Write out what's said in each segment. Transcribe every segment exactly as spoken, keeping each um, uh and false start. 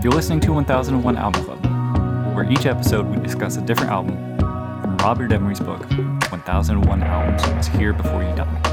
You're listening to one thousand one Album Club, where each episode we discuss a different album from Robert Emery's book, one thousand one Albums Was Here Before You Died.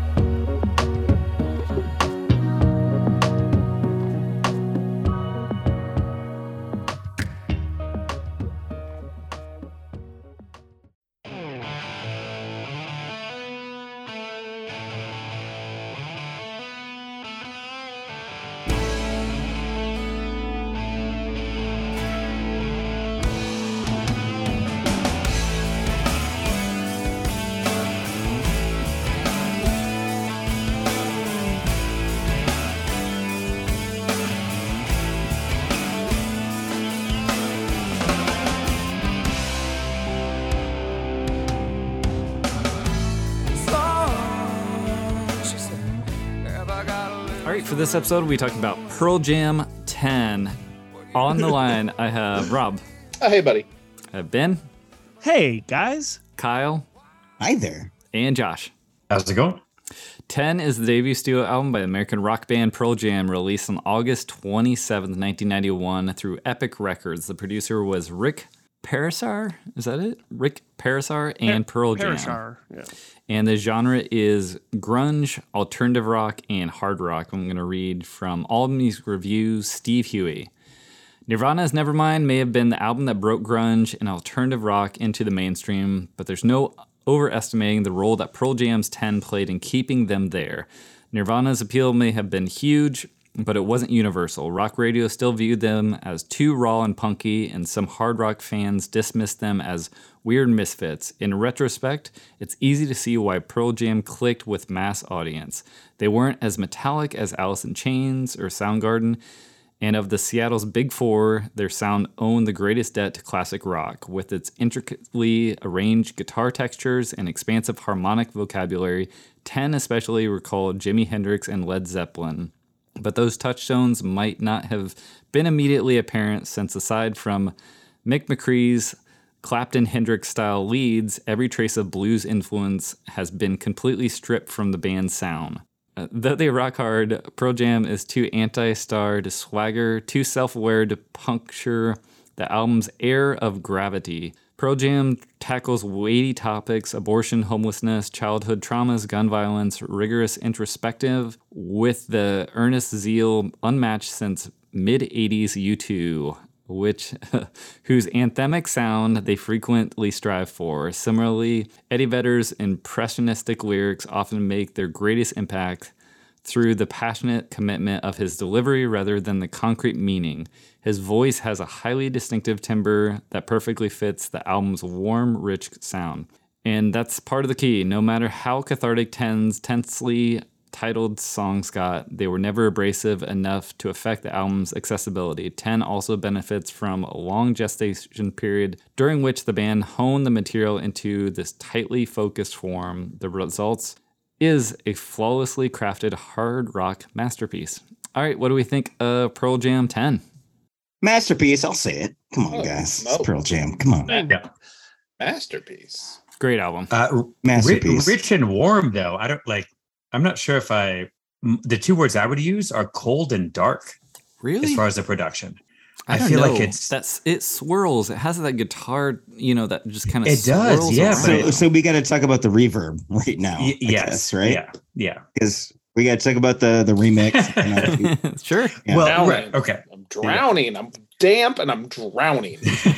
For this episode, we talked about Pearl Jam ten. On the line, I have Rob. Oh, hey, buddy. I have Ben. Hey, guys. Kyle. Hi there. And Josh. How's it going? ten is the debut studio album by the American rock band Pearl Jam, released on August twenty-seventh, nineteen ninety-one through Epic Records. The producer was Rick Parashar. Is that it? Rick Parashar and Pearl Jam. Parashar, yeah. And the genre is grunge, alternative rock, and hard rock. I'm going to read from All Music Reviews, Steve Huey. Nirvana's Nevermind may have been the album that broke grunge and alternative rock into the mainstream, but there's no overestimating the role that Pearl Jam's ten played in keeping them there. Nirvana's appeal may have been huge, but it wasn't universal. Rock radio still viewed them as too raw and punky, and some hard rock fans dismissed them as weird misfits. In retrospect, it's easy to see why Pearl Jam clicked with mass audience. They weren't as metallic as Alice in Chains or Soundgarden, and of the Seattle's Big Four, their sound owned the greatest debt to classic rock. With its intricately arranged guitar textures and expansive harmonic vocabulary, ten especially recalled Jimi Hendrix and Led Zeppelin. But those touchstones might not have been immediately apparent, since aside from Mick McCree's Clapton-Hendrix-style leads, every trace of blues influence has been completely stripped from the band's sound. Uh, though they rock hard, Pearl Jam is too anti-star to swagger, too self-aware to puncture the album's air of gravity. Pearl Jam tackles weighty topics: abortion, homelessness, childhood traumas, gun violence, rigorous introspective, with the earnest zeal unmatched since mid-eighties U two, which whose anthemic sound they frequently strive for. Similarly, Eddie Vedder's impressionistic lyrics often make their greatest impact through the passionate commitment of his delivery rather than the concrete meaning. His voice has a highly distinctive timbre that perfectly fits the album's warm, rich sound. And that's part of the key. No matter how cathartic ten's tensely titled songs got, they were never abrasive enough to affect the album's accessibility. ten also benefits from a long gestation period during which the band honed the material into this tightly focused form. The results is a flawlessly crafted hard rock masterpiece. All right, what do we think of Pearl Jam ten? Masterpiece, I'll say it. Come on, Oh, guys. no. It's Pearl Jam. Come on. Yeah. Masterpiece. Great album. Uh, Masterpiece. Rich and warm, though. I don't like. I'm not sure if I. The two words I would use are cold and dark. Really? As far as the production, I, I don't feel know. like it's- That's it swirls. It has that guitar, you know, that just kind of It does, swirls yeah, around. So, but- so we got to talk about the reverb right now. Y- I yes, guess, right? Yeah, yeah. Because we got to talk about the, the remix. and all- Sure. Yeah. Well, Drowning. right, okay. I'm drowning. I'm damp and I'm drowning.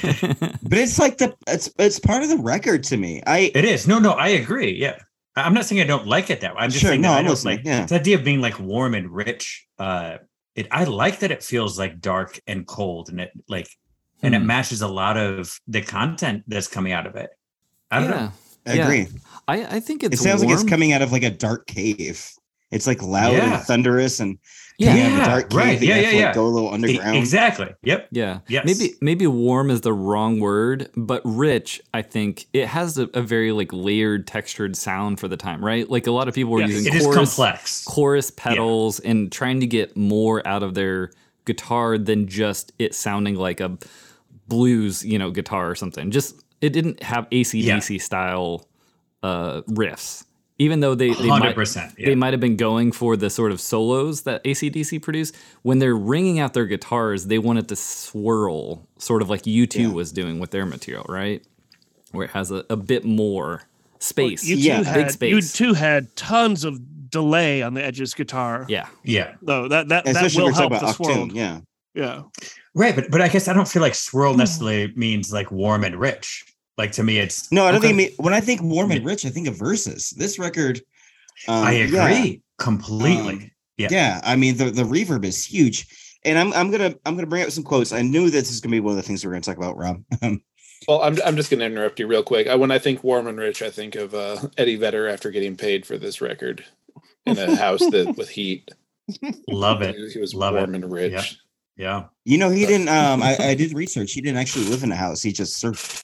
but it's like the it's it's part of the record to me. I It is. No, no, I agree. Yeah. I- I'm not saying I don't like it that way. I'm just Sure, saying no, that I I'm don't listening, like yeah. the idea of being like warm and rich. Uh, it I like that it feels like dark and cold, and it like and it Hmm. matches a lot of the content that's coming out of it. I don't yeah. know. I Yeah. agree. I, I think it's It sounds like it's warm. coming out of like a dark cave. It's like loud Yeah. and thunderous and Yeah. coming out of a Yeah, dark cave. right. that you Yeah, have yeah, to, like, yeah. go a little E- underground. exactly. Yep. Yeah. Yes. Maybe maybe warm is the wrong word, but rich, I think it has a, a very like layered, textured sound for the time, right? Like a lot of people were Yes, using it is chorus, complex. chorus pedals and trying to get more out of their guitar than just it sounding like a blues, you know, guitar or something. Just it didn't have A C D C style uh, riffs. even though they, they one hundred might percent. Yeah. they might have been going for the sort of solos that A C D C produced, when they're ringing out their guitars, they want it to swirl, sort of like U two Yeah. was doing with their material, right? Where it has a, a bit more space. You two Yeah. Big had you space. two had tons of delay on the Edge's guitar. Yeah. Yeah. Though that that, that Especially will if we're help talking the about swirl. Octune. Yeah. Yeah. Right. But but I guess I don't feel like swirl necessarily means like warm and rich. Like to me, it's No, I don't okay. think. When I think warm and rich, I think of Versus. This record. Um, I agree yeah, completely. Um, Yeah. yeah. I mean, the the reverb is huge, and I'm I'm gonna I'm gonna bring up some quotes. I knew this is gonna be one of the things we're gonna talk about, Rob. Um, Well, I'm I'm just going to interrupt you real quick. I, when I think warm and rich, I think of uh, Eddie Vedder after getting paid for this record in a house that with heat. Love it. He was Love warm it. and rich. Yeah. Yeah. you know, he didn't. Um, I, I did research. He didn't actually live in a house. He just surfed.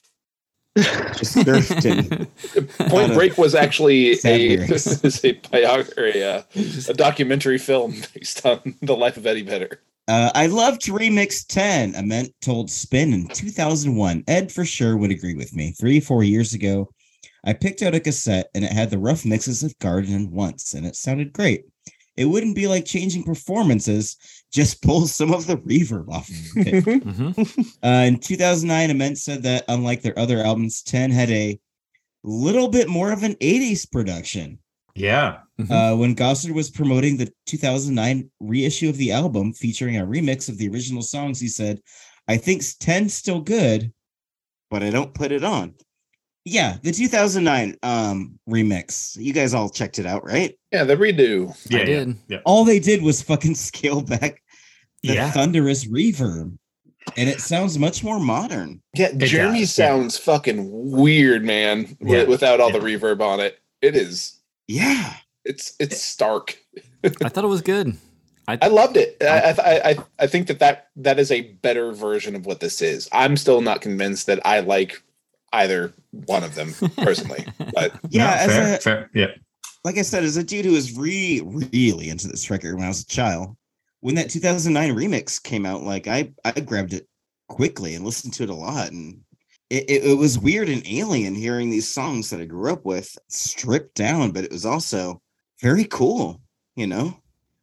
Just surfed and Point Out Break was actually sad a, lyrics. is a, biog- or a, uh, a documentary film based on the life of Eddie Vedder. Uh, I loved Remix ten. Ament told Spin in two thousand one. Ed for sure would agree with me. Three, four years ago, I picked out a cassette and it had the rough mixes of Garden once, and it sounded great. It wouldn't be like changing performances, just pull some of the reverb off of it. Mhm. Uh, in two thousand nine, Ament said that unlike their other albums, ten had a little bit more of an eighties production. Yeah. Uh, when Gossard was promoting the two thousand nine reissue of the album featuring a remix of the original songs, he said, I think ten's still good, but I don't put it on. Yeah, the two thousand nine um, remix. You guys all checked it out, right? Yeah, the redo. Yeah. I yeah. did. Yeah. All they did was fucking scale back the Yeah. thunderous reverb, and it sounds much more modern. Yeah, Jeremy does, yeah. sounds fucking weird, man, wi- Yeah. without all Yeah. the reverb on it. It is. Yeah. It's it's stark. I thought it was good. I, I loved it. I, I I I think that, that that is a better version of what this is. I'm still not convinced that I like either one of them personally, but Yeah, No, as fair, a- fair. Yeah. Like I said, as a dude who was re really into this record when I was a child, when that two thousand nine remix came out, like I I grabbed it quickly and listened to it a lot, and it, it, it was weird and alien hearing these songs that I grew up with stripped down, but it was also very cool, you know.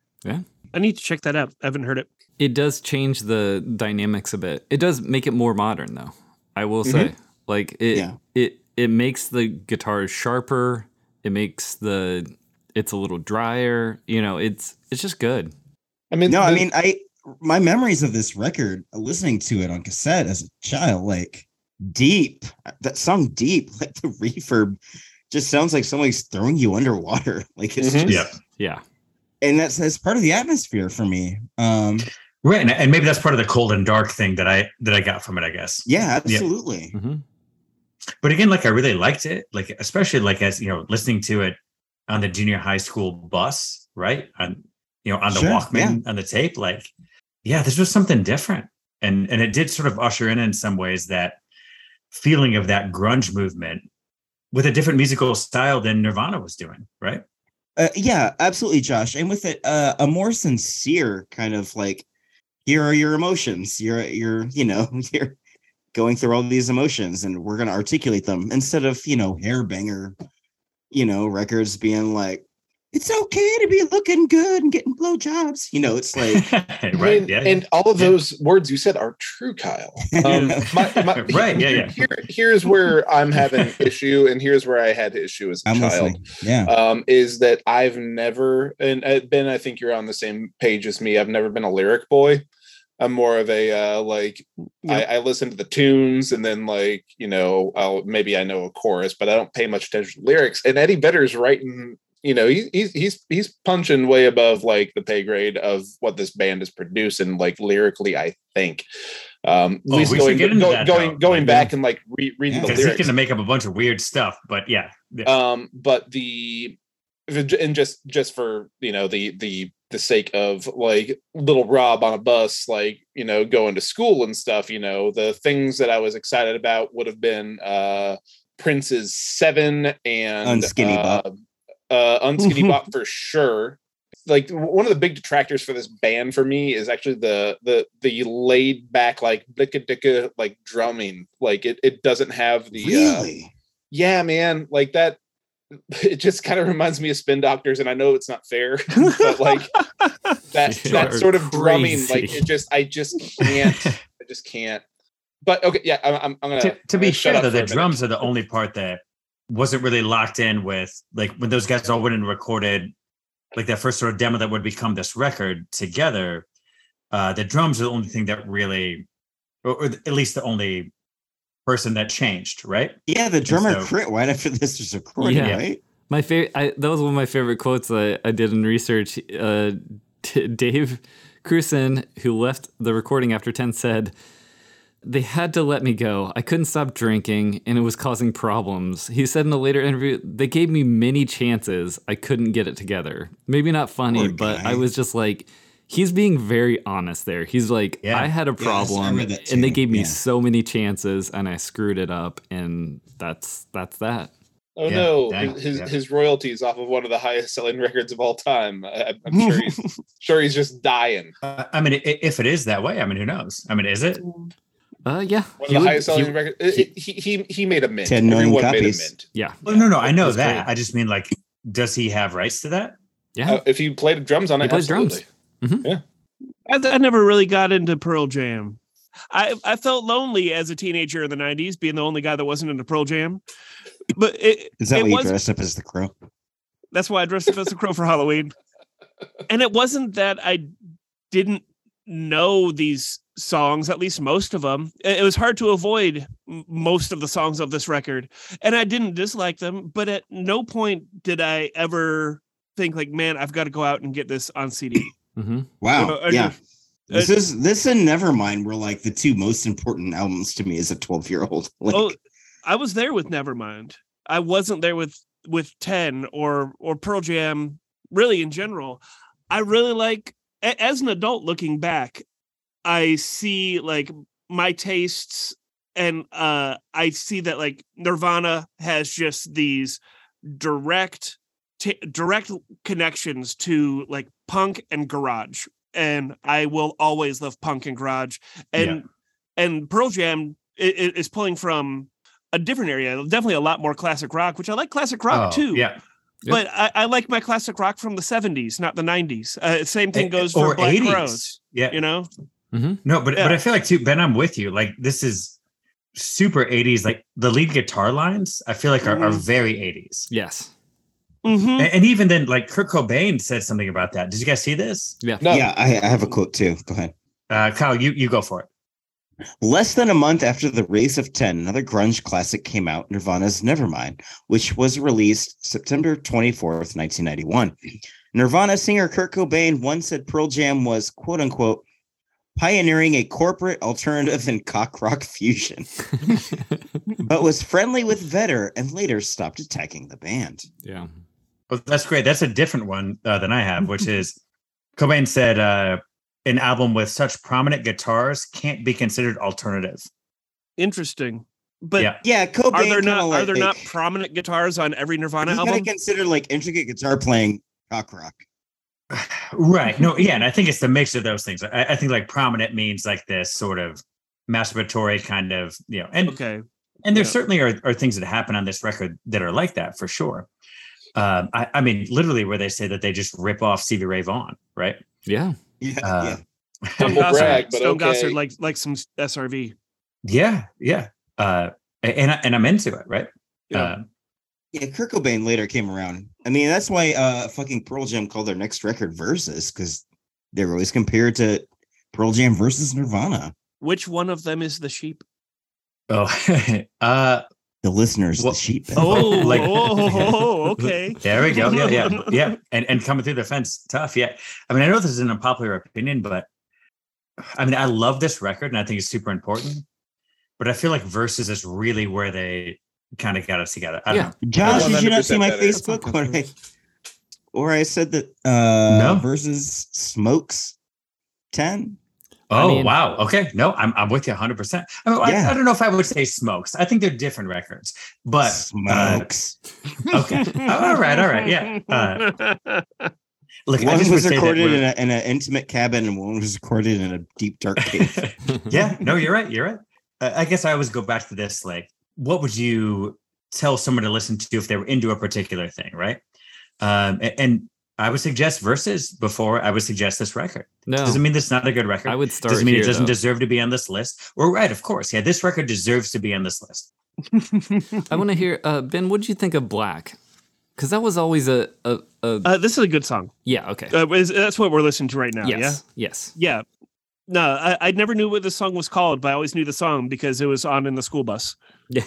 I need to check that out. I haven't heard it. it does change the dynamics a bit. It does make it more modern, though. I will say, like it, Yeah. it, it makes the guitars sharper. It makes the, it's a little drier. You know, it's it's just good. I mean, No, I the- mean, I my memories of this record, listening to it on cassette as a child, like deep. That song deep, like the reverb, just sounds like somebody's throwing you underwater. Like it's Mhm. just, Yeah. Yeah. and that's that's part of the atmosphere for me. Um, Right. And, and maybe that's part of the cold and dark thing that I that I got from it, I guess. yeah, absolutely. hmm But again, like I really liked it. Like especially like as you know, listening to it on the junior high school bus, right? On you know, on the Sure, Walkman, on the tape, like, yeah, this was something different. And and it did sort of usher in in some ways that feeling of that grunge movement with a different musical style than Nirvana was doing, right? Uh, yeah, absolutely, Josh. And with it, uh, a more sincere kind of like, here are your emotions. You're you're you know you're going through all these emotions, and we're gonna articulate them instead of you know hairbanger, you know records being like, it's okay to be looking good and getting blowjobs. You know, it's like I right. mean, Yeah. and all of Yeah. those words you said are true, Kyle. Um, my, my, Right, yeah, yeah. Here, here's where I'm having issue, and here's where I had issue as a I'm child. listening. Yeah, Um, is that I've never, and uh, Ben, I think you're on the same page as me. I've never been a lyric boy. I'm more of a uh, like I, I listen to the tunes, and then like you know, I'll maybe I know a chorus, but I don't pay much attention to lyrics. And Eddie Vedder's writing. You know, he, he's he's he's punching way above like the pay grade of what this band is producing, like lyrically. I think. Um, at Oh, least we should going get into go- that, going though. going Like, back and like re- reading Yeah. the Because he's lyrics. gonna make up a bunch of weird stuff, but yeah. yeah. Um, but the and just just for you know the the the sake of like little Rob on a bus, like you know going to school and stuff, you know the things that I was excited about would have been uh Prince's Seven and Unskinny uh, Bop. uh, Unskinny Bop for sure. Like one of the big detractors for this band for me is actually the the the laid back like blicka dicka like drumming. Like it it doesn't have the uh, really. yeah, man, like that it just kind of reminds me of Spin Doctors, and I know it's not fair, but like that You that are sort of drumming, crazy. like it just I just can't, I just can't. But okay, yeah, I'm I'm, I'm gonna to, to I'm be gonna shut fair, up though, for the a minute. drums are the only part that wasn't really locked in with, like, when those guys all went and recorded, like, that first sort of demo that would become this record together. Uh, the drums are the only thing that really, or, or at least the only person that changed, right? Yeah, the drummer so- quit right after this was recorded, Yeah. right? My favorite, I, that was one of my favorite quotes that I, I did in research. Uh, D- Dave Cruson, who left the recording after ten, said, "They had to let me go. I couldn't stop drinking, and it was causing problems." He said in a later interview, "They gave me many chances. I couldn't get it together." Maybe not funny, Poor but guy. I was just like, he's being very honest there. He's like, Yeah. I had a Yes, I problem, read that and they too. gave me Yeah. so many chances, and I screwed it up, and that's that's that. Oh Yeah, no, dang, his his, yeah. his royalties off of one of the highest selling records of all time. I, I'm sure he's sure he's just dying. Uh, I mean, i- if it is that way, I mean, who knows? I mean, is it? Uh, yeah. One of he the would- highest selling he- records. he- He, he he made a mint. ten million Everyone made a copies. mint. Yeah. Well, no, no, I know That's that. great. I just mean, like, does he have rights to that? Yeah. Uh, if he played drums on He it, plays drums. absolutely. I, I never really got into Pearl Jam. I I felt lonely as a teenager in the nineties, being the only guy that wasn't into Pearl Jam. But it, Is that it why you was dressed up as the Crow? that's why I dressed up as the Crow for Halloween. And it wasn't that I didn't know these songs, at least most of them. It it was hard to avoid m- most of the songs of this record, and I didn't dislike them. But at no point did I ever think like, man, I've got to go out and get this on C D. Mm-hmm. Wow. Uh, yeah. uh, This is this and Nevermind were like the two most important albums to me as a twelve year old. Like, Oh, I was there with Nevermind. I wasn't there with with ten or or Pearl Jam. Really, in general, I really like. a- As an adult looking back, I see like my tastes, and uh, I see that like Nirvana has just these direct, t- direct connections to like punk and garage, and I will always love punk and garage, and and Pearl Jam i- i- is pulling from a different area, definitely a lot more classic rock, which I like classic rock Oh, too. Yeah. Yep. But I, I like my classic rock from the seventies, not the nineties. Uh, same thing goes for Or Black eighties. Crowes. Yeah. You know, No, but Yeah. but I feel like too, Ben, I'm with you. Like, this is super eighties. Like, the lead guitar lines, I feel like are, are Mhm. very eighties. Yes. Mhm. And, and even then, like, Kurt Cobain said something about that. Did you guys see this? Yeah. No, yeah, I, I have a quote too. Go ahead. Uh, Kyle, you you go for it. Less than a month after the release of ten, another grunge classic came out, Nirvana's Nevermind, which was released September twenty-fourth, nineteen ninety-one. Nirvana singer Kurt Cobain once said Pearl Jam was, quote unquote, pioneering a corporate alternative and cock rock fusion, but was friendly with Vedder and later stopped attacking the band. Yeah. Well, that's great. That's a different one uh, than I have, which is Cobain said uh, an album with such prominent guitars can't be considered alternative. Interesting. But Yeah. Yeah, Cobain are there kinda not like, are there not prominent guitars on every Nirvana he kind album? of considered like intricate guitar playing cock rock. Right. No, yeah. And I think it's the mix of those things. I, I think like prominent means like this sort of masturbatory kind of, you know, and Okay. and there Yeah. certainly are, are things that happen on this record that are like that for sure. Um, I, I mean, literally where they say that they just rip off Stevie Ray Vaughan, right? Yeah. Yeah, Uh, yeah. Stone Humble Gossard, brag, but Stone okay. Gossard like like some S R V. Yeah, yeah. Uh, and I, and I'm into it, right? Yeah. Uh, Yeah, Kurt Cobain later came around. I mean, that's why uh fucking Pearl Jam called their next record Versus, because they were always compared to Pearl Jam versus Nirvana. Which one of them is the sheep? oh, uh, The listeners, Well- the sheep. Oh, Like- oh, okay. there we go. Yeah, yeah, yeah. And and coming through the fence, tough. Yeah. I mean, I know this is an unpopular opinion, but I mean, I love this record and I think it's super important. But I feel like Versus is really where they kind of got it together. I don't Yeah. know. Josh, did you not see my one hundred percent Facebook where I, where I said that uh No. Versus smokes ten? Oh, I mean- wow. Okay. No, I'm I'm with you one hundred percent. I, mean, Yeah. I, I don't know if I would say smokes. I think they're different records. But uh, Smokes. okay. All right. All right. Yeah. Uh, look, I One just was would say that recorded we're- in a, in an intimate cabin, and one was recorded in a deep dark cave. yeah, no, you're right. You're right. Uh, I guess I always go back to this. Like, what would you tell someone to listen to if they were into a particular thing, right? Um, and, and I would suggest Versus before I would suggest this record. No. Doesn't mean it's not a good record. I would start Doesn't mean here, it doesn't though. deserve to be on this list. Or right, of course. Yeah, this record deserves to be on this list. I want to hear, uh, Ben, what did you think of Black? Because that was always a... a, a Uh, this is a good song. yeah, okay. Uh, is- that's what we're listening to right now. yes, yes. Yeah. Yeah. No, I, I never knew what the song was called, but I always knew the song because it was on in the school bus. Yeah.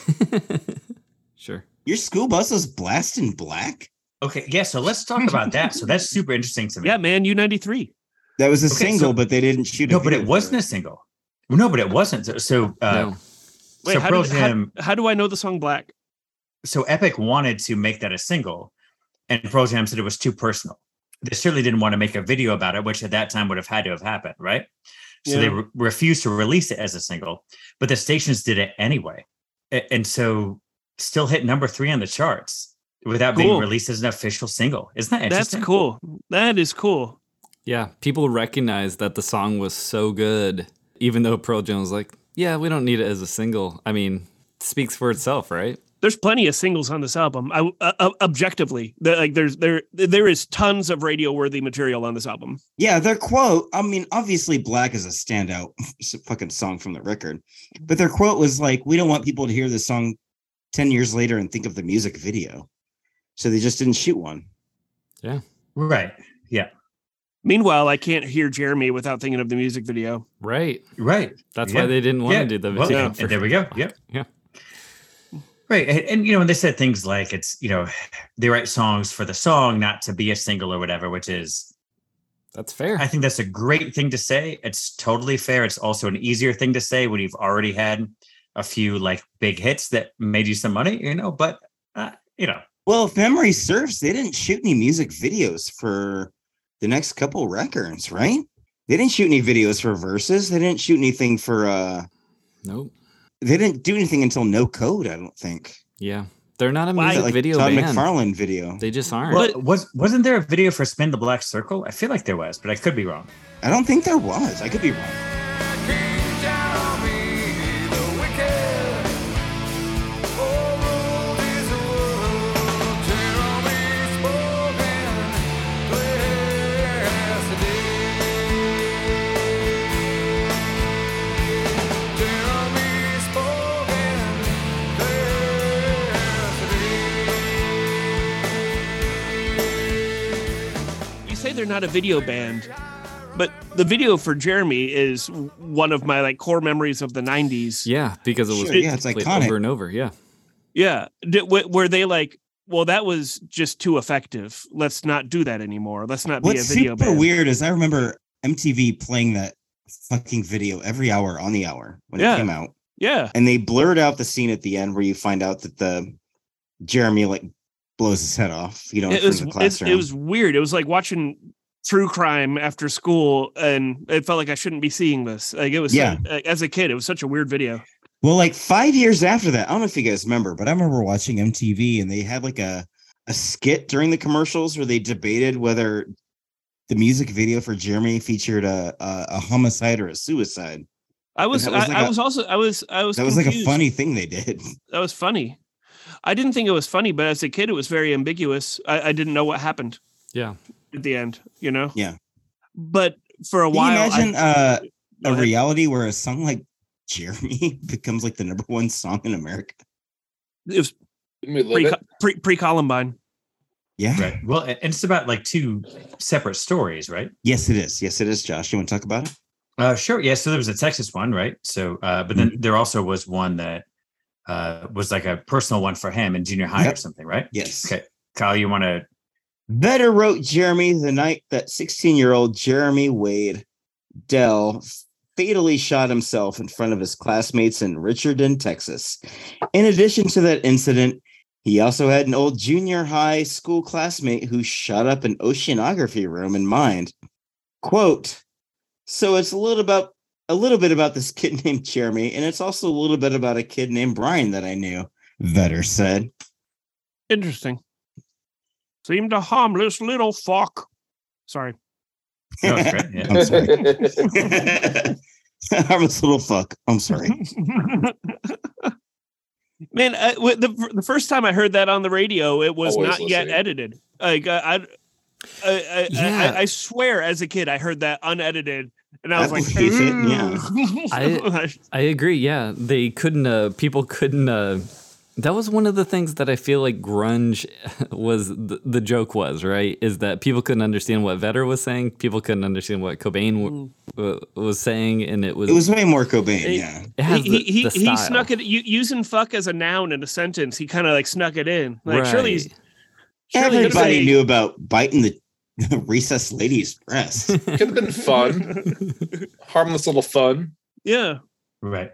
Sure. Your school bus was blasting Black? Okay, yeah, so let's talk about that. So that's super interesting to me. Yeah, man, U ninety-three. That was a Okay, single, so- but they didn't shoot No, a but video it for wasn't a single. No, but it wasn't. So, so, uh, No. Wait, so how, Pearl did, how, Jam, how do I know the song Black? so Epic wanted to make that a single, and Pearl Jam said it was too personal. They certainly didn't want to make a video about it, which at that time would have had to have happened, right? So Yeah. they re- refused to release it as a single, but the stations did it anyway. A- And so still hit number three on the charts without being Cool. released as an official single. Isn't that That's interesting? cool. That is cool. Yeah, people recognized that the song was so good, even though Pearl Jam was like, yeah, we don't need it as a single. I mean, it speaks for itself, right? There's plenty of singles on this album. I, uh, uh, objectively, the, like there's there there is tons of radio worthy material on this album. Yeah, their quote, I mean, obviously Black is a standout fucking song from the record, but their quote was like, we don't want people to hear this song ten years later and think of the music video. So they just didn't shoot one. Yeah. Right. Yeah. Meanwhile, I can't hear Jeremy without thinking of the music video. Right. Right. That's Yeah. why they didn't want Yeah. to do the Well, video. and for- there we go. Yep. Yeah. Right. And, and, you know, when they said things like it's, you know, they write songs for the song, not to be a single or whatever, which is, That's fair. I think that's a great thing to say. It's totally fair. It's also an easier thing to say when you've already had a few like big hits that made you some money, you know, but, uh, you know. Well, if memory serves, they didn't shoot any music videos for the next couple records, right? They didn't shoot any videos for Versus. They didn't shoot anything for, uh, Nope. they didn't do anything until No Code, I don't think. Yeah. They're not a Why- music Like video Todd band. McFarlane video. They just aren't. Well, was, wasn't there a video for Spin the Black Circle? I feel like there was, but I could be wrong. I don't think there was. I could be wrong. You say they're not a video band, but the video for Jeremy is one of my like core memories of the nineties. yeah, because it was Sure, yeah, it's played iconic. over and over. Yeah. Yeah. Did, wh- were they like, well, that was just too effective. Let's not do that anymore. Let's not be What's a video super band. weird is I remember M T V playing that fucking video every hour on the hour when Yeah. it came out. Yeah. And they blurred out the scene at the end where you find out that the Jeremy like blows his head off, you know, in It front was of the it, classroom. it was weird. It was like watching true crime after school, and it felt like I shouldn't be seeing this. Like it was, Yeah. uh, as a kid, it was such a weird video. Well, like five years after that, I don't know if you guys remember, but I remember watching M T V and they had like a, a skit during the commercials where they debated whether the music video for Jeremy featured a a, a homicide or a suicide. I was, that was I, like I a- was also, I was, I was. That was like a confused. funny thing they did. That was funny. I didn't think it was funny, but as a kid, it was very ambiguous. I, I didn't know what happened Yeah. at the end. You know. Yeah. But for a Can you while, imagine I, uh, Go a ahead. reality where a song like Jeremy becomes like the number one song in America? it was Didn't we live pre it? pre pre Columbine. Yeah. Right. Well, and it's about like two separate stories, right? Yes, it is. Yes, it is. Josh, you want to talk about it? Uh, sure. Yeah. So there was a Texas one, right? So, uh, but then there also was one that uh, was like a personal one for him in junior high or Yep. something, right? Yes. Okay. Kyle, you want to? Better wrote Jeremy the night that sixteen-year-old Jeremy Wade Dell fatally shot himself in front of his classmates in Richardson, Texas. In addition to that incident, he also had an old junior high school classmate who shot up an oceanography room in mind. Quote, so it's a little about a little bit about this kid named Jeremy, and it's also a little bit about a kid named Brian that I knew, Vetter said. Interesting. Seemed a harmless little fuck. Sorry. No, it's great. Yeah. I'm sorry. Harmless little fuck. I'm sorry. Man, I, the the first time I heard that on the radio, it was Always not yet listening. edited. Like I, I, I, Yeah. I, I swear, as a kid, I heard that unedited, and I was I like, believe it, yeah. I- I agree. Yeah, they couldn't. Uh, people couldn't. Uh, that was one of the things that I feel like grunge was the, the joke was right is that people couldn't understand what Vedder was saying. People couldn't understand what Cobain w- w- was saying, and it was It was way more Cobain, It- yeah. it has he the, he, the he, style. he snuck it u- using "fuck" as a noun in a sentence. He kind of like snuck it in. Like surely, he's, Right. surely he'd Everybody say- knew about biting the recessed lady's breast. Could have been fun, harmless little fun. Yeah, Right.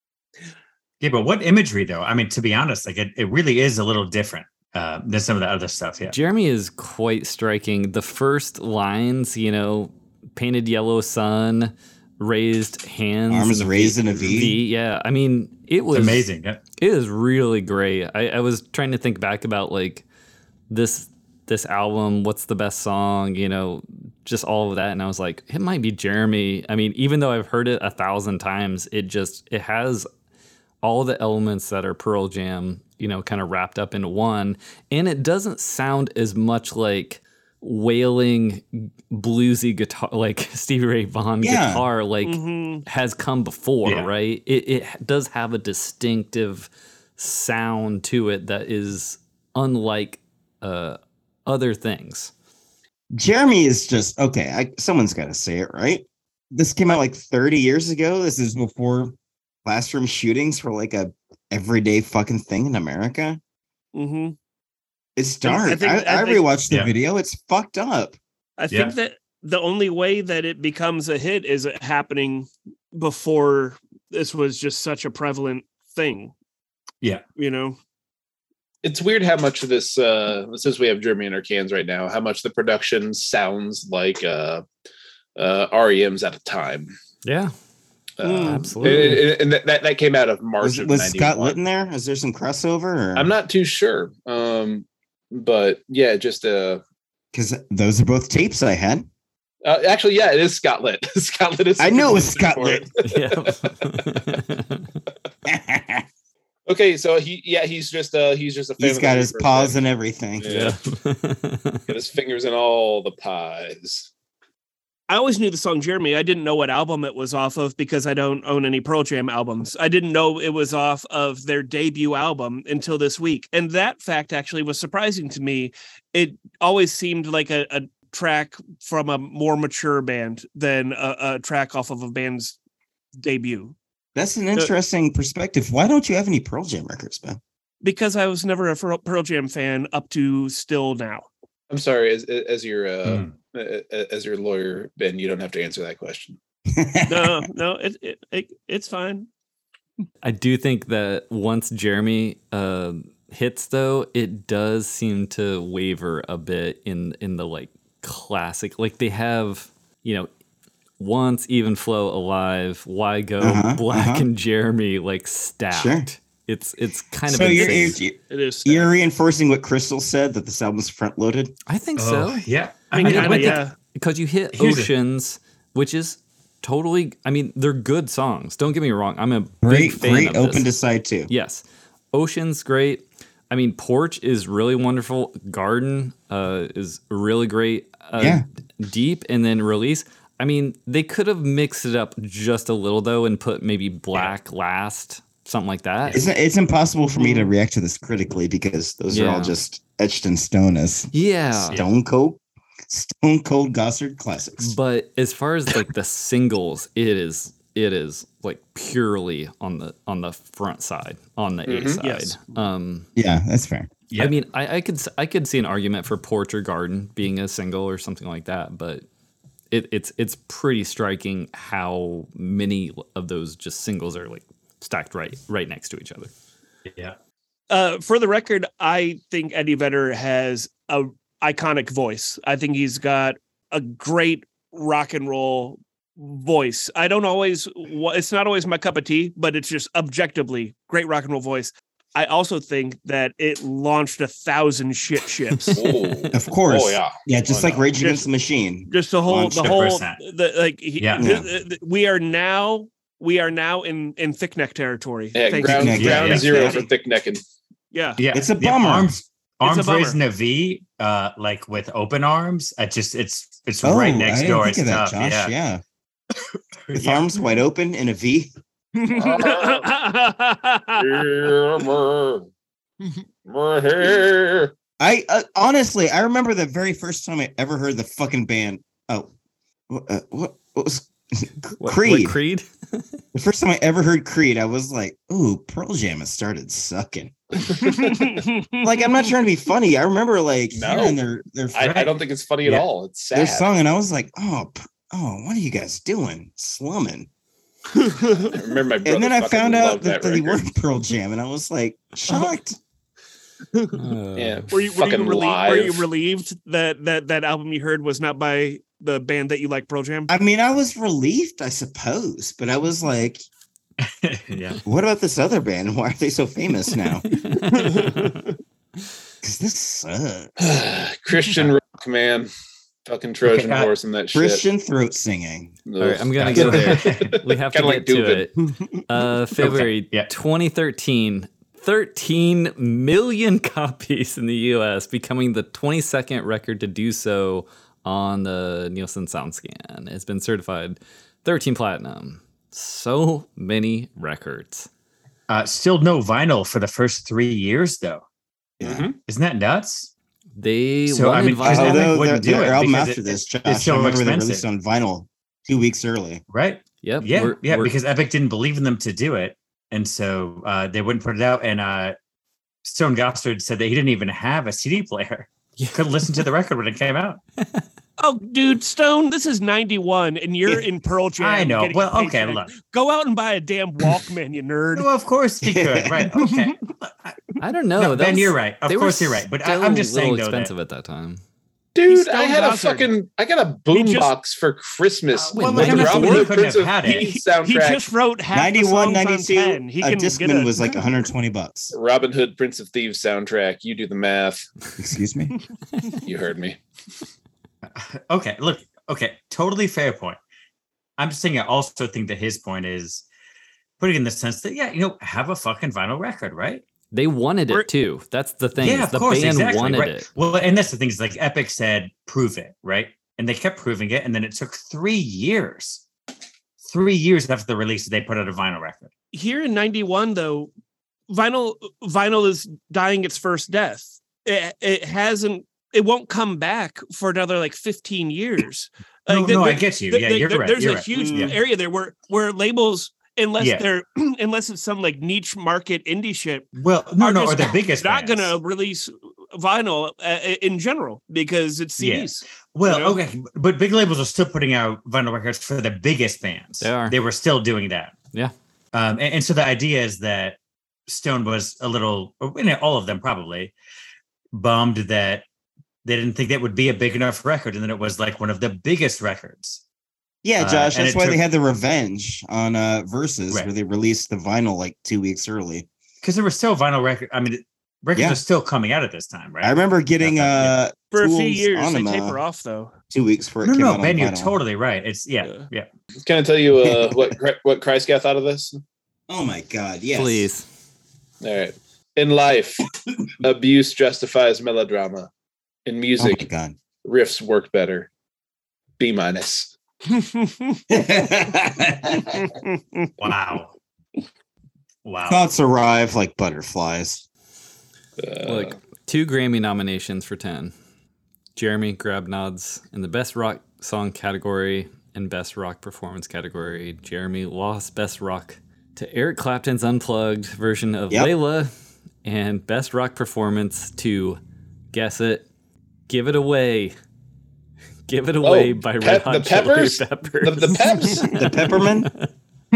Yeah, but what imagery though? I mean, to be honest, like it, it really is a little different uh, than some of the other stuff. Yeah. Jeremy is quite striking. The first lines, you know, painted yellow sun, raised hands, Arms and raised in a V. Yeah, I mean, it was It's amazing. Yeah. It is really great. I, I was trying to think back about like this this album. What's the best song? You know, just all of that, and I was like, it might be Jeremy. I mean, even though I've heard it a thousand times, it just it has all the elements that are Pearl Jam, you know, kind of wrapped up into one, and it doesn't sound as much like wailing bluesy guitar like Stevie Ray Vaughan Yeah. guitar like Mhm. has come before, Yeah. right? It it does have a distinctive sound to it that is unlike uh, other things. Jeremy is just okay. I, someone's got to say it, right? This came out like thirty years ago. This is before classroom shootings were like a everyday fucking thing in America. hmm It's I dark. I, think- I, I think- rewatched the Yeah. video. It's fucked up. I Yeah. think that the only way that it becomes a hit is it happening before this was just such a prevalent thing. Yeah. You know, It's weird how much of this, uh, since we have Jeremy in our cans right now, how much the production sounds like uh, uh, R E M's at a time. Yeah, Uh, Mm. absolutely. And, and that, that that came out of March Was, of was ninety-one. Scott Litton there? Is there some crossover? Or? I'm not too sure, um, but yeah, just uh, because those are both tapes I had. uh, actually, yeah, it is Scott Litt. Scott Litt is. I know it was Scott Litt. Yeah. Okay, so he, yeah, he's just uh, he's just a. Fan He's of got the his Reaper paws thing. and everything. Yeah. Got his fingers in all the pies. I always knew the song Jeremy. I didn't know what album it was off of because I don't own any Pearl Jam albums. I didn't know it was off of their debut album until this week. And that fact actually was surprising to me. It always seemed like a, a track from a more mature band than a, a track off of a band's debut. That's an interesting perspective. Why don't you have any Pearl Jam records, Ben? Because I was never a Pearl Pearl Jam fan up to still now. I'm sorry, as as your uh, Hmm. as your lawyer, Ben, you don't have to answer that question. No, no, it, it, it it's fine. I do think that once Jeremy uh, hits, though, it does seem to waver a bit in in the like classic. Like they have, you know, once Even Flow, Alive, Why Go, Uh-huh, Black, uh-huh. and Jeremy like stacked. Sure. It's it's kind of So you're, insane. you're, It is. you're reinforcing what Crystal said, that this album's front loaded. I think Oh, so. yeah. I mean, I kinda, like it. yeah. Because you hit Here's the- Oceans, which is totally. I mean, they're good songs. Don't get me wrong. I'm a Great, big fan great of open this. to side two. Yes. Ocean's great. I mean, Porch is really wonderful. Garden uh, is really great. Uh, Yeah. Deep and then Release. I mean, they could have mixed it up just a little, though, and put maybe Black last, something like that. It's, it's impossible for me to react to this critically because those are Yeah. all just etched in stone as Yeah. stone cold, stone cold Gossard classics. But as far as like the singles, it is it is like purely on the on the front side, on the A Mhm. side. Yes. Um Yeah, that's fair. Yeah. I mean, I, I could s- I could see an argument for Porch or Garden being a single or something like that, but it, it's it's pretty striking how many of those just singles are like stacked right right next to each other. yeah. Uh, for the record, I think Eddie Vedder has a iconic voice. I think he's got a great rock and roll voice. I don't always, wa- it's not always my cup of tea, but it's just objectively great rock and roll voice. I also think that it launched a thousand shit ships. Oh, Of course. Oh yeah. Yeah, just Oh, like no. Rage Just- Against the Machine. Just the whole, the Launched whole, one hundred percent. the like. He, Yeah. th- th- we are now we are now in in thick neck territory. Yeah, Thank ground, you. Thick ground neck, yeah. zero Yeah. for thick necking. Yeah. Yeah, It's a yeah, bummer. arms arms bummer. raised in a V, uh, like with open arms. I just it's it's Oh, right next I didn't door. think it's of that, tough. Josh. Yeah. Yeah. With Yeah. arms wide open in a V. I uh, honestly, I remember the very first time I ever heard the fucking band. Oh, wh- uh, what, what was What- Creed? What, Creed? The first time I ever heard Creed, I was like, "Ooh, Pearl Jam has started sucking." Like, I'm not trying to be funny. I remember like No. hearing their their I, I don't think it's funny at Yeah. all. It's sad. their song, and I was like, "Oh, p- oh, what are you guys doing, slumming?" I remember my brother And then I fucking found out loved that, that they record. weren't Pearl Jam, and I was like shocked. Uh, Yeah, Were you, were, fucking you relie- were you live. relieved that, that that album you heard was not by the band that you like, Pearl Jam? I mean, I was relieved, I suppose, but I was like, yeah. "What about this other band? Why are they so famous now?" Because this sucks. Christian rock, man. Fucking Trojan Okay, uh, horse and that shit. Christian throat singing. All right, I'm gonna Ugh. go there. We have to Kinda get like to Dubin. it. Uh, February yeah. twenty thirteen, thirteen million copies in the U S, becoming the twenty-second record to do so on the Nielsen SoundScan. It's been certified thirteen platinum. So many records. Uh, still no vinyl for the first three years, though. Mhm. Isn't that nuts? They So, I wanted mean, vinyl. Because Epic Although wouldn't their, do their it album because after it- this, Josh, it's so I remember they expensive. released on vinyl two weeks early. Right? Yep. Yeah, we're- yeah. we're- Because Epic didn't believe in them to do it, and so uh, they wouldn't put it out. And uh, Stone Gossard said that he didn't even have a C D player. You couldn't listen to the record when it came out. Oh, dude, Stone, this is ninety-one, and you're in Pearl Jam. I know. getting Well, a okay, paycheck. look. Go out and buy a damn Walkman, you nerd. No, of course he could. Right? Okay. I don't know. No, that Ben, was- you're right. Of they were course, you're right. But I, still I'm just a little saying though expensive that. at that time. Dude, Stone I had a Gossard. fucking I got a He just- boombox for Christmas. Uh, well, with like, the I'm not Robin saying he Hood couldn't Prince have of had it. Thieves He soundtrack. just wrote half ninety-one, the songs ninety-two, on ten. He a can get Discman a, was like one hundred twenty bucks. Robin Hood Prince of Thieves soundtrack. You do the math. Excuse me? You heard me. Okay, look. Okay, totally fair point. I'm just saying. I also think that his point is putting in the sense that yeah, you know, have a fucking vinyl record, right? They wanted We're- it too. That's the thing. Yeah, is of the course, band exactly. wanted right. it. Well, and that's the thing is like Epic said, prove it, right? And they kept proving it, and then it took three years. Three years after the release, they put out a vinyl record. here in ninety-one, though, vinyl vinyl is dying its first death. It, it hasn't. It won't come back for another like fifteen years. No, Like, no, there- I get you. there- Yeah, there- you're there- right. There's You're a right. huge Mm. area there where where labels, unless Yeah. they're unless it's some like niche market indie shit, Well, no, are no, or just the biggest. not bands. going to release vinyl uh, in general because it's C Ds. Well, you know? okay, but big labels are still putting out vinyl records for the biggest bands. They are. They were still doing that. Yeah. Um, and, and so the idea is that Stone was a little, or, you know, all of them probably, bummed that they didn't think that would be a big enough record, and then it was like one of the biggest records. Yeah, Uh, Josh, and that's it why took- they had the Revenge on uh Versus, Right. where they released the vinyl like two weeks early. Because there were still vinyl record. I mean, records Yeah. are still coming out at this time, right? I remember getting uh For a few Tools years, they Anima taper off though. two weeks before it no, came out no, on Ben, you're vinyl. totally right. It's yeah, Yeah. yeah. Can I tell you uh, what what Kreisgath thought of this? Oh my god, yes. Please. All right. In life, abuse justifies melodrama. In Oh my music, god. riffs work better. B minus. Wow, wow. Thoughts arrive like butterflies. Uh, Look, two Grammy nominations for ten. Jeremy grabbed nods in the Best Rock Song category and Best Rock Performance category. Jeremy lost Best Rock to Eric Clapton's unplugged version of Yep. Layla, and Best Rock Performance to, guess it, Give It Away. Give It Away Oh, by Pep- Red Hot the Chili Peppers? Peppers. the, the Peps? The Peppermint?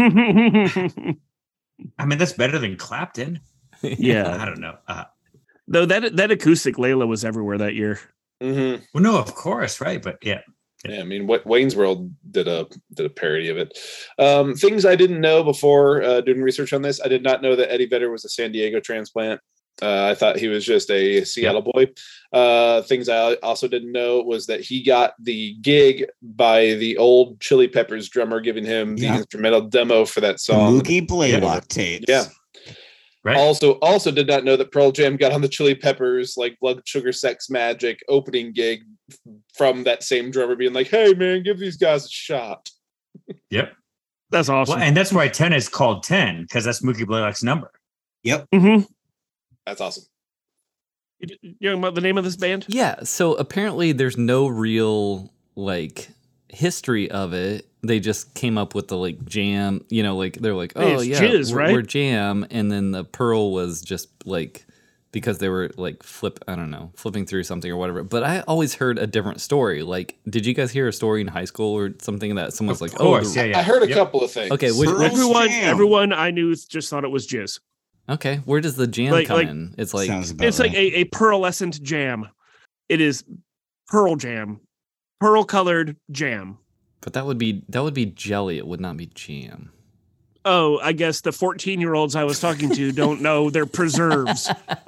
I mean, that's better than Clapton. Yeah. I don't know. Uh, Though that that acoustic Layla was everywhere that year. hmm well, no, of course, right? But yeah, Yeah, I mean, what Wayne's World did a did a parody of it. Um, things I didn't know before uh, doing research on this. I did not know that Eddie Vedder was a San Diego transplant. Uh, I thought he was just a Seattle boy. Uh, things I also didn't know was that he got the gig by the old Chili Peppers drummer giving him the Yeah. instrumental demo for that song. Mookie Blaylock tapes. Yeah. Right. Also, also did not know that Pearl Jam got on the Chili Peppers like Blood Sugar Sex Magic opening gig from that same drummer being like, "Hey man, give these guys a shot." Yep. That's awesome. Well, and that's why ten is called ten, because that's Mookie Blaylock's number. Yep. mm-hmm. That's awesome. You you know about the name of this band? Yeah, so apparently there's no real like history of it. They just came up with the like Jam, you know, like they're like, Hey, oh it's yeah, Jizz, we're, right? we're Jam, and then the Pearl was just like because they were like flip, I don't know, flipping through something or whatever. But I always heard a different story. Like, did you guys hear a story in high school or something that someone's Of like, course, oh, the- yeah, yeah. I heard a Yep. couple of things. okay, which, Pearl- which- Everyone, Jam. everyone I knew just thought it was jizz. okay, where does the Jam Like- come like- in? It's like Sounds about It's like right. a, a pearlescent jam. It is Pearl Jam, pearl colored jam. but that would be that would be jelly. It would not be jam. Oh, I guess the fourteen year olds I was talking to don't know they're preserves.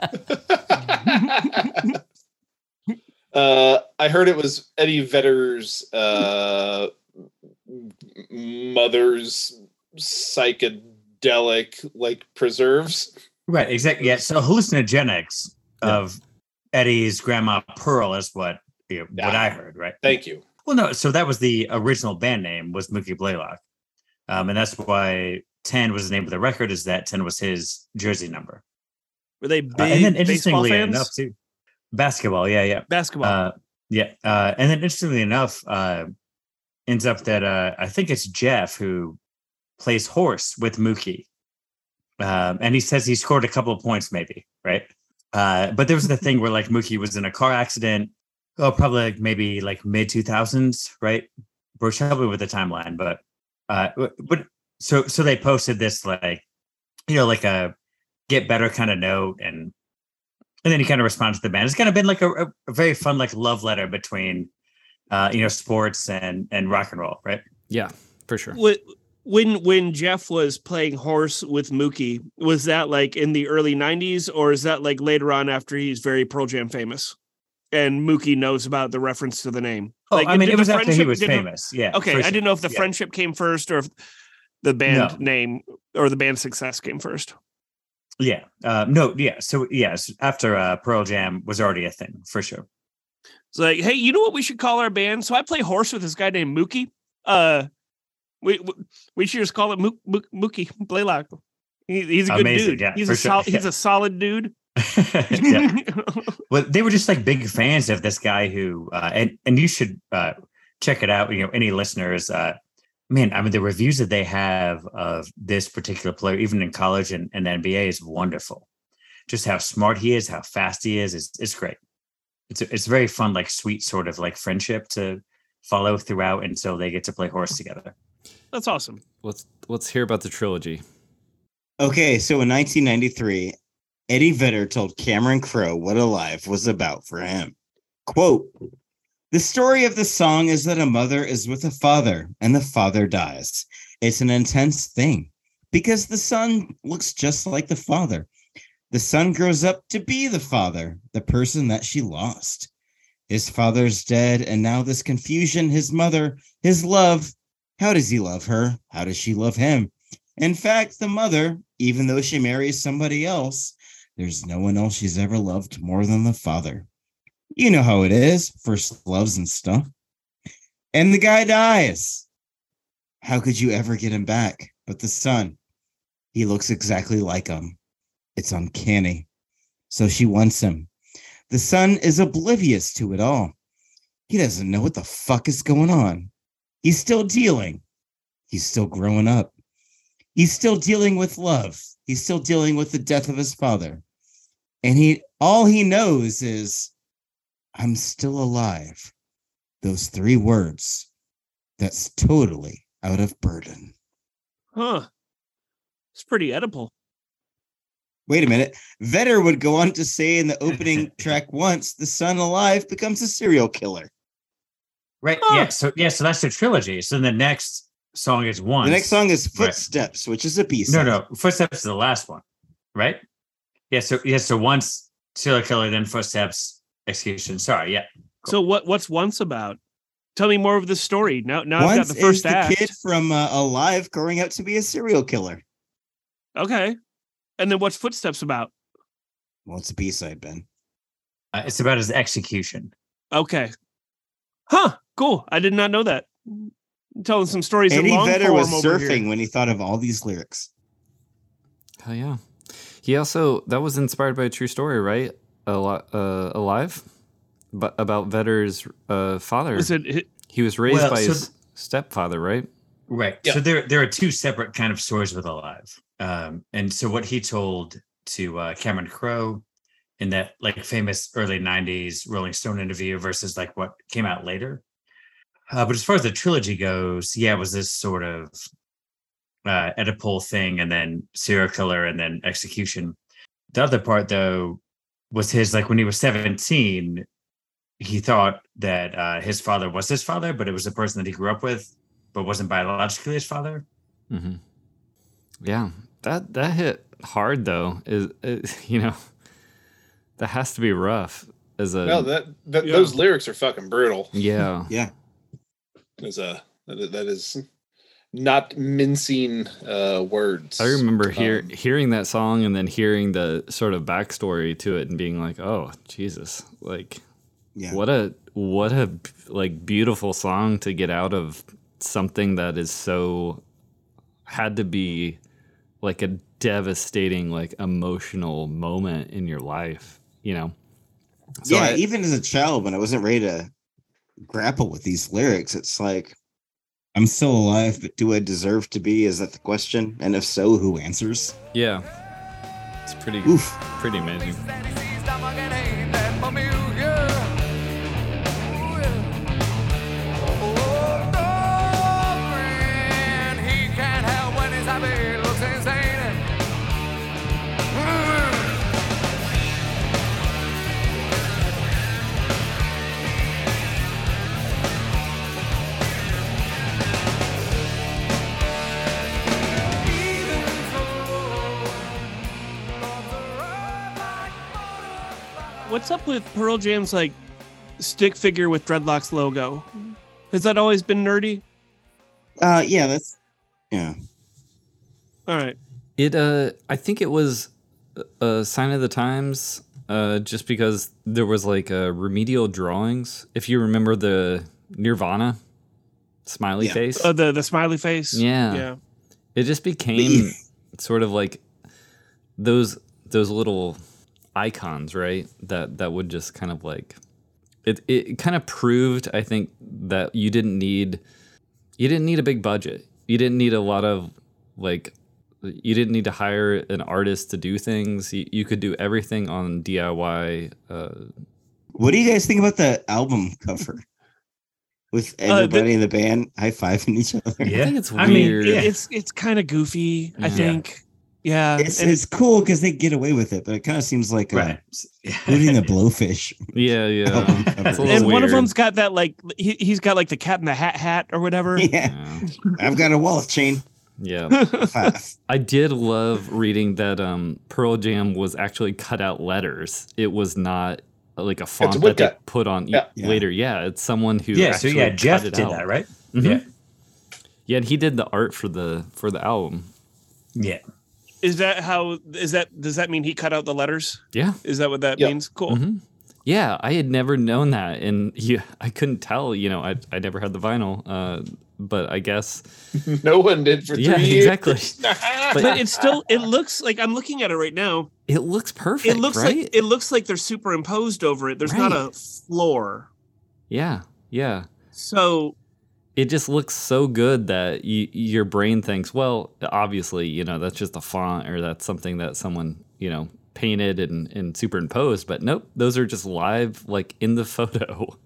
uh, I heard it was Eddie Vedder's uh, mother's psychedelic like preserves. Right, exactly. Yeah, so hallucinogenics Yeah. of Eddie's grandma Pearl is what you know, what Yeah. I heard, right? Thank you. Well, no, so that was the original band name was Mookie Blaylock, um, and that's why ten was the name of the record. Is that ten was his jersey number? Were they big Uh, and then baseball interestingly fans? enough, too, basketball. Yeah, yeah, Basketball. uh, yeah. Uh, and then interestingly enough, uh, ends up that uh, I think it's Jeff who plays horse with Mookie, um, and he says he scored a couple of points, maybe, right? Uh, but there was the thing where like Mookie was in a car accident. Oh, probably like maybe like mid two thousands, right? Bruce, help me with the timeline, but uh, but so so they posted this like, you know, like a get better kind of note, and and then he kind of responds to the band. It's kind of been like a, a, a very fun like love letter between, uh, you know, sports and and rock and roll, right? Yeah, for sure. Wh- When when Jeff was playing horse with Mookie, was that like in the early nineties, or is that like later on after he's very Pearl Jam famous, and Mookie knows about the reference to the name? Oh, Like, I mean, did it the was after he friendship- was did the- famous. Yeah. Okay, for I sure. didn't know if the Yeah. friendship came first or if the band No. name or the band success came first. Yeah. Uh, no. Yeah. So yes, after uh, Pearl Jam was already a thing for sure. It's like, hey, you know what we should call our band? So I play horse with this guy named Mookie. Uh, we we- we should just call it Mook, Mook, Mookie Blaylock. He, he's a good Amazing, dude. yeah, he's for a sure, sol- yeah. he's a solid dude. yeah. Well, they were just like big fans of this guy who, uh, and and you should uh, check it out. You know, any listeners, uh, man, I mean, the reviews that they have of this particular player, even in college and, and the N B A, is wonderful. Just how smart he is, how fast he is, is it's great. It's a, it's very fun, like sweet sort of like friendship to follow throughout until they get to play horse together. That's awesome. Let's let's hear about the trilogy. Okay, so in nineteen ninety-three, Eddie Vedder told Cameron Crowe what Alive was about for him. Quote, "The story of the song is that a mother is with a father and the father dies. It's an intense thing because the son looks just like the father. The son grows up to be the father, the person that she lost. His father's dead, and now this confusion, his mother, his love. How does he love her? How does she love him? In fact, the mother, even though she marries somebody else, there's no one else she's ever loved more than the father. You know how it is, first loves and stuff. And the guy dies. How could you ever get him back? But the son, he looks exactly like him. It's uncanny. So she wants him. The son is oblivious to it all. He doesn't know what the fuck is going on. He's still dealing. He's still growing up. He's still dealing with love. He's still dealing with the death of his father. And he all he knows is, I'm still alive. Those three words. That's totally out of burden." Huh. It's pretty edible. Wait a minute. Vedder would go on to say in the opening track, once the son alive becomes a serial killer. Right. Huh. Yeah. So yeah. So that's the trilogy. So the next song is one. The next song is Right. Footsteps, which is a piece. No, no. Footsteps is the last one, right? Yeah, so yeah, so once serial killer, then footsteps, execution. Sorry, yeah. So what what's Once about? Tell me more of the story. Now now I've got Once the first is the act. kid from uh, Alive growing up to be a serial killer. Okay. And then what's Footsteps about? Well, it's a B-side, Ben. Uh, it's about his execution. Okay. Huh. Cool. I did not know that. Telling some stories in Eddie long Vedder form was over surfing here. when he thought of all these lyrics. Oh yeah. He also that was inspired by a true story, right? A lot, uh, Alive, but about Vedder's uh, father. Was it? He was raised Well, by so his th- stepfather, right? Right. Yeah. So there there are two separate kind of stories with Alive. Um, and so what he told to uh, Cameron Crowe in that like famous early nineties Rolling Stone interview versus like what came out later. Uh, but as far as the trilogy goes, yeah, it was this sort of uh, Oedipal thing, and then serial killer, and then execution. The other part, though, was his like when he was seventeen, he thought that uh, his father was his father, but it was the person that he grew up with, but wasn't biologically his father. Mm-hmm. Yeah, that that hit hard though. Is, is you know, that has to be rough as a No, that, that Yeah. those lyrics are fucking brutal. yeah. Yeah. As a that is- that is not mincing uh, words. I remember hear, Um, hearing that song and then hearing the sort of backstory to it and being like, "Oh, Jesus!" Like, Yeah. what a what a like beautiful song to get out of something that is so had to be like a devastating, like emotional moment in your life. You know. So yeah, I- even as a child, when I wasn't ready to grapple with these lyrics, it's like, I'm still alive, but do I deserve to be? Is that the question? And if so, who answers? yeah, it's pretty Oof. pretty amazing. What's up with Pearl Jam's like stick figure with dreadlocks logo? Has that always been nerdy? Uh, yeah, that's yeah. All right. It uh I think it was a sign of the times uh just because there was like uh, remedial drawings. If you remember the Nirvana smiley Yeah. face. Uh, the the smiley face. Yeah. Yeah. It just became sort of like those those little icons, right? That that would just kind of like it it kind of proved, I think, that you didn't need you didn't need a big budget. You didn't need a lot of like you didn't need to hire an artist to do things. You, you could do everything on D I Y. Uh, What do you guys think about the album cover? With Uh, the- everybody in the band high fiving each other. I Yeah. think it's I mean, weird. It, it's it's kind of goofy. I Yeah. think. Yeah. It's and it's cool because they get away with it, but it kind of seems like uh, Right. including the Blowfish. yeah, yeah. album It's a cover. little and one of weird. them's got that like he he's got like the Cat in the Hat hat or whatever. Yeah, Yeah. I've got a wallet chain. Yeah. Five. I did love reading that um, Pearl Jam was actually cut out letters. It was not uh, like a font that they woodcut. put on e- Yeah. Yeah. later. Yeah, it's someone who Yeah. So actually yeah, Jeff cut it did out. that, right? Mhm. Yeah. Yeah, and he did the art for the for the album. Yeah. Is that how? Is that? Does that mean he cut out the letters? Yeah. Is that what that Yep. means? Cool. Mhm. Yeah, I had never known that, and yeah, I couldn't tell. You know, I I never had the vinyl, uh, but I guess No one did for three Yeah, years. exactly. But, But it's still. It looks like I'm looking at it right now. it looks perfect. It looks right? like it looks like they're superimposed over it. There's not a Right. floor. yeah, yeah. So It just looks so good that you, your brain thinks, well, obviously, you know, that's just a font or that's something that someone, you know, painted and, and superimposed. But nope, those are just live, like in the photo.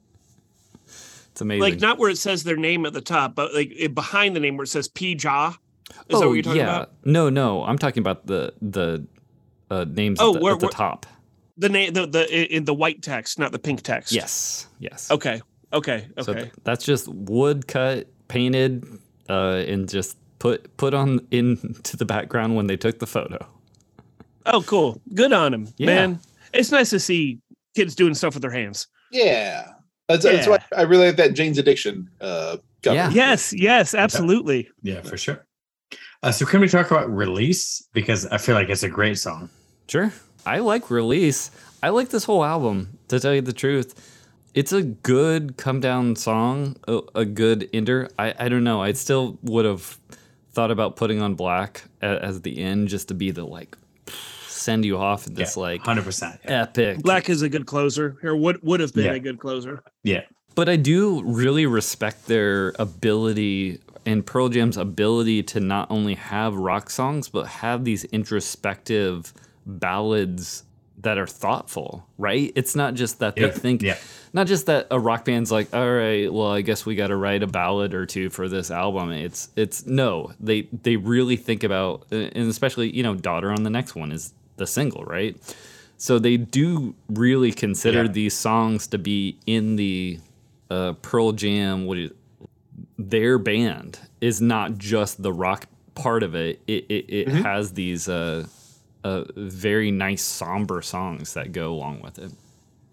It's amazing. like not where it says their name at the top, but like it, behind the name where it says P Jaw. Is oh, that what you're talking yeah. about? No, no. I'm talking about the the uh, names Oh, at, the, where- at the where- top. The name, the the in the white text, not the pink text. Yes, yes. Okay. Okay. Okay. So th- that's just wood cut, painted, uh, and just put put on into the background when they took the photo. Oh, cool. Good on him, Yeah. man. It's nice to see kids doing stuff with their hands. Yeah. That's, that's Yeah. why I really like that Jane's Addiction uh, cover. Yeah. Yes, yes, absolutely. Yeah, for sure. Uh, so can we talk about Release? Because I feel like it's a great song. Sure. I like Release. I like this whole album, to tell you the truth. It's a good come down song, a, a good ender. I, I don't know. I still would have thought about putting on Black as, as the end just to be the like send you off in this Yeah, like one hundred percent. Yeah. epic. Black is a good closer, or would would have been Yeah. a good closer. yeah. But I do really respect their ability and Pearl Jam's ability to not only have rock songs, but have these introspective ballads that are thoughtful, right? It's not just that Yep. they think, Yeah. not just that a rock band's like, all right, well, I guess we got to write a ballad or two for this album. It's, it's no, they, they really think about, and especially, you know, Daughter on the next one is the single, right? So they do really consider Yeah. these songs to be in the uh, Pearl Jam, what is their band is not just the rock part of it. It it, it Mhm. has these uh, uh, very nice somber songs that go along with it.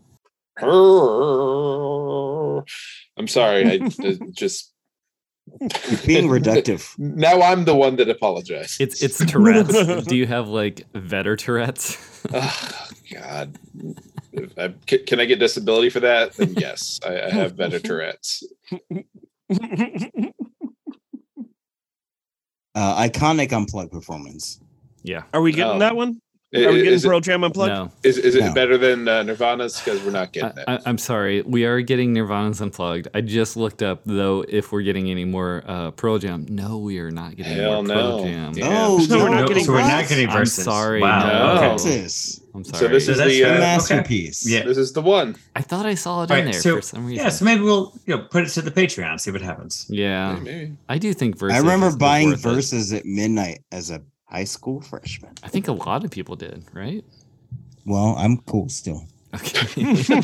I'm sorry. I uh, just You're being reductive. now I'm the one that apologized. It's it's Tourette's. Do you have like Vetter Tourette's? Oh, God. If I, can, can I get disability for that? Then yes, I, I have better Tourette's. Uh, iconic unplugged performance. Yeah. Are we getting Um, that one? I- Are we getting is, it, Pearl Jam unplugged? No, is, is it No. better than uh, Nirvana's? Because we're not getting I, that. I, I'm sorry. We are getting Nirvana's Unplugged. I just looked up though if we're getting any more uh, Pearl Jam. No, we are not getting Hell more Pearl no. Jam. Yeah. No, So we're not No, getting so we're not verses. getting I'm verses. sorry, Wow. no. Okay. Verses. I'm sorry. So this So is that's the fair. uh, A Okay. masterpiece. Yeah. this is the one. I thought I saw it All in right, there so- for some reason. Yeah, so maybe we'll you know put it to the Patreon, see what happens. Yeah, Maybe. I do think verses. I remember is buying worth it. verses at midnight as a high school freshman. I think a lot of people did, right? Well, I'm cool still. Okay.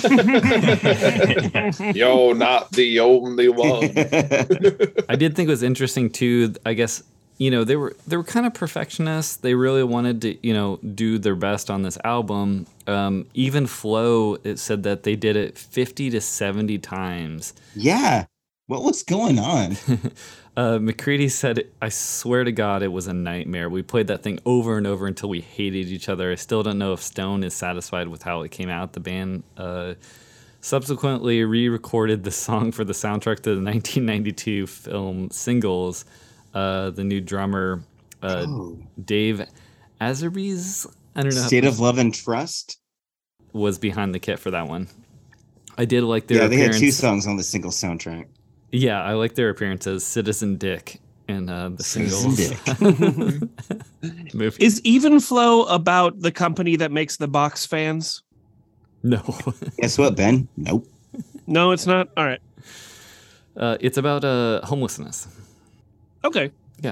Yo, not the only one. I did think it was interesting too. I guess you know they were they were kind of perfectionists. They really wanted to you know do their best on this album. Um, even Flo, it said that they did it fifty to seventy times. Yeah. What was going on? Uh, McCready said, I swear to God, it was a nightmare. We played that thing over and over until we hated each other. I still don't know if Stone is satisfied with how it came out. The band uh, subsequently re-recorded the song for the soundtrack to the nineteen ninety-two film Singles. Uh, the new drummer, uh, Oh. Dave Azarbiz, I don't know, State of Love and Trust. was behind the kit for that one. I did like their Yeah, they had appearance. two songs on the single soundtrack. Yeah, I like their appearance as Citizen Dick in uh, the Citizen Singles movie. Is Even Flow about the company that makes the box fans? No. Guess what, Ben? Nope. No, it's not. All right. Uh, it's about uh, homelessness. Okay.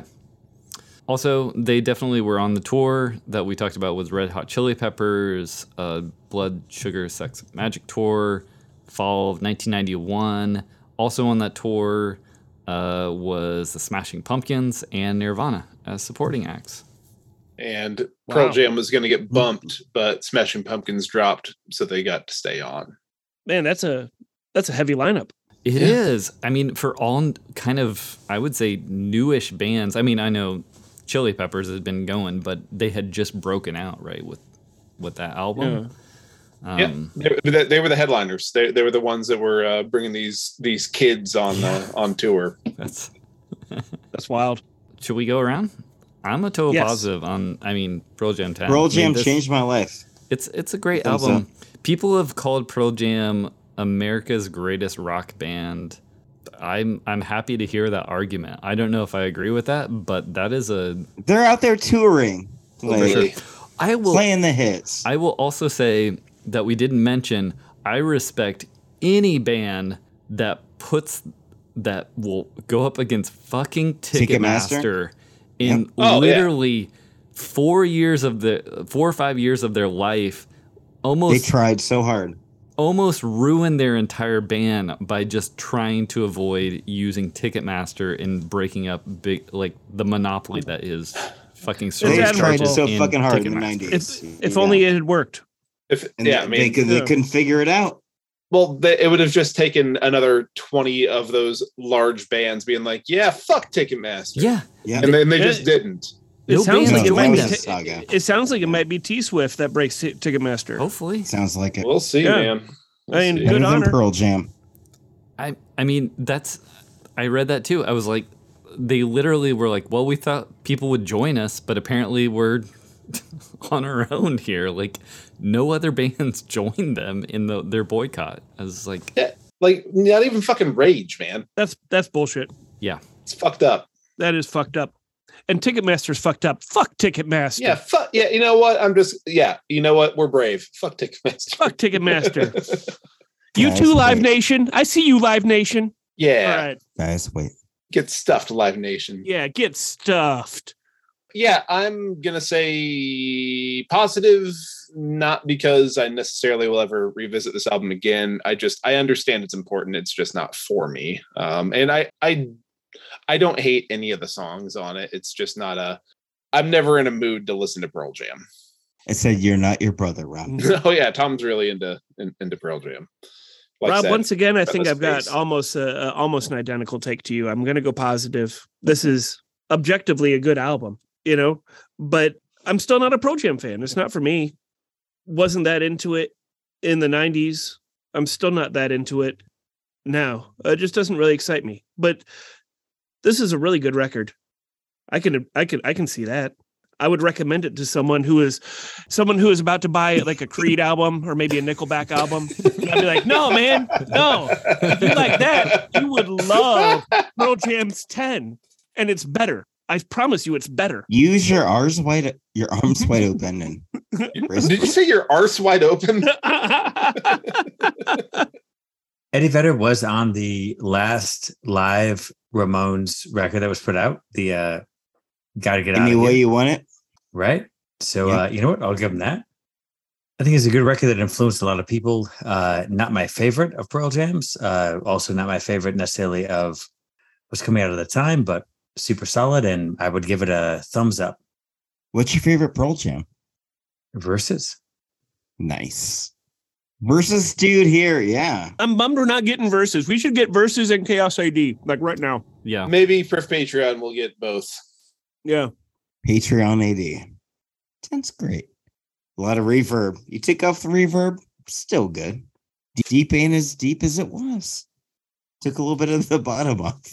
Also, they definitely were on the tour that we talked about with Red Hot Chili Peppers, uh, Blood, Sugar, Sex, Magic tour, fall of nineteen ninety-one. Also on that tour uh, was the Smashing Pumpkins and Nirvana as supporting acts. And Pearl Wow. Jam was going to get bumped, but Smashing Pumpkins dropped, so they got to stay on. Man, that's a that's a heavy lineup. It Yeah. is. I mean, for all kind of, I would say, newish bands. I mean, I know Chili Peppers has been going, but they had just broken out, right, with with that album. Um, Yeah, they, they- they were the headliners. They, they were the ones that were uh, bringing these these kids on uh, on tour. That's. That's wild. Should we go around? I'm a total Yes. positive on. I mean, Pearl Jam ten. Pearl I mean, Jam this- changed my life. It's it's a great Thumbs album. People have called Pearl Jam America's greatest rock band. I'm I'm happy to hear that argument. I don't know if I agree with that, but that is a. They're out there touring, like Really. I will. playing the hits. I will also say that we didn't mention. I respect any band that puts that will go up against fucking Ticketmaster? Ticketmaster in Yep. Oh, yeah. literally four years of the four or five years of their life. They Almost tried so hard. almost ruined their entire band by just trying to avoid using Ticketmaster and breaking up big like the monopoly that is fucking It's They surge tried admirable. so in fucking hard in the Ticketmaster. nineties. If if only it had worked. If And yeah, they, I mean, they, could, they yeah. couldn't figure it out. well, they, it would have just taken another twenty of those large bands being like, "Yeah, fuck Ticketmaster." Yeah, Yeah. and then they Yeah. just didn't. It No sounds bands like it joined might be. them. That was a saga. It sounds like it might be T Swift that breaks Ti- Ticketmaster. hopefully. Sounds like it. We'll see, Yeah. man. We'll I mean, see. good Better than honor. Pearl Jam. I I mean that's I read that too. I was like, they literally were like, well, we thought people would join us, but apparently we're on our own here. Like, no other bands joined them in the, their boycott. I was like, Yeah, like not even fucking Rage, man. That's that's bullshit. yeah, It's fucked up. That is fucked up. And Ticketmaster's fucked up. Fuck Ticketmaster. Yeah, fuck. Yeah, you know what? I'm just. Yeah, you know what? We're brave. Fuck Ticketmaster. Fuck Ticketmaster. You Guys, too, Live wait. Nation. I see you, Live Nation. Yeah, All right. Guys, wait. get stuffed, Live Nation. Yeah, get stuffed. Yeah, I'm gonna say positive, not because I necessarily will ever revisit this album again. I just I understand it's important. It's just not for me. Um, and I I I don't hate any of the songs on it. It's just not a. I'm never in a mood to listen to Pearl Jam. I said you're not your brother, Rob. Oh yeah, Tom's really into in, into Pearl Jam. Like I Rob, said, once again, I got think the I've got space. almost a, a- almost an identical take to you. I'm going to go positive. This is objectively a good album, you know, but I'm still not a Pearl Jam fan. It's not for me. Wasn't that into it in the nineties. I'm still not that into it now. It just doesn't really excite me. But this is a really good record. I can I can I can see that. I would recommend it to someone who is someone who is about to buy like a Creed album or maybe a Nickelback album. And I'd be like, no, man, no. If you like that, you would love Pearl Jam's ten. And it's better. I promise you it's better. Use your arms wide, your arms wide open, and Did you say your arse wide open? Eddie Vedder was on the last live Ramones record that was put out. The uh, "Gotta Get Out any of way Here," you want it. right? So Yeah. uh, you know what? I'll give him that. I think it's a good record that influenced a lot of people. Uh, not my favorite of Pearl Jam's. Uh, also not my favorite necessarily of what's coming out at the time, but super solid. And I would give it a thumbs up. What's your favorite Pearl Jam? Versus. Nice. Versus dude here, yeah. I'm bummed we're not getting verses. We should get verses and Chaos A D, like right now. yeah. Maybe for Patreon we'll get both. Yeah. Patreon A D. That's great. A lot of reverb. You take off the reverb, still good. Deep ain't as deep as it was. Took a little bit of the bottom off.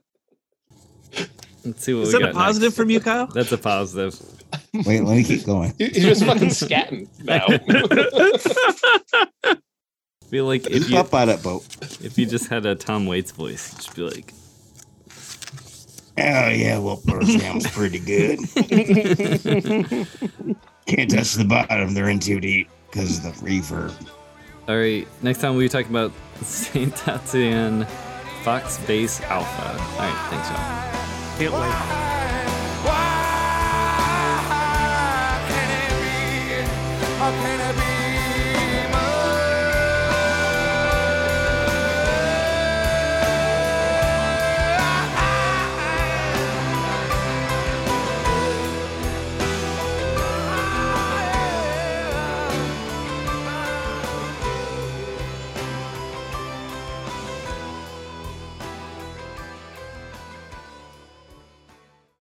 Let's see what Is we that got a positive next. from you, Kyle? That's a positive. Wait, let me keep going. He- He's just fucking scatting now. I feel like if you Pop out that boat. if you just had a Tom Waits voice, you'd just be like, Oh yeah, well Pearl Jam's pretty good. Can't touch the bottom, they're in too deep because of the reverb. all right, next time we'll be talking about Saint Tatian Fox Base Alpha. All right, thanks, y'all. Can't wait.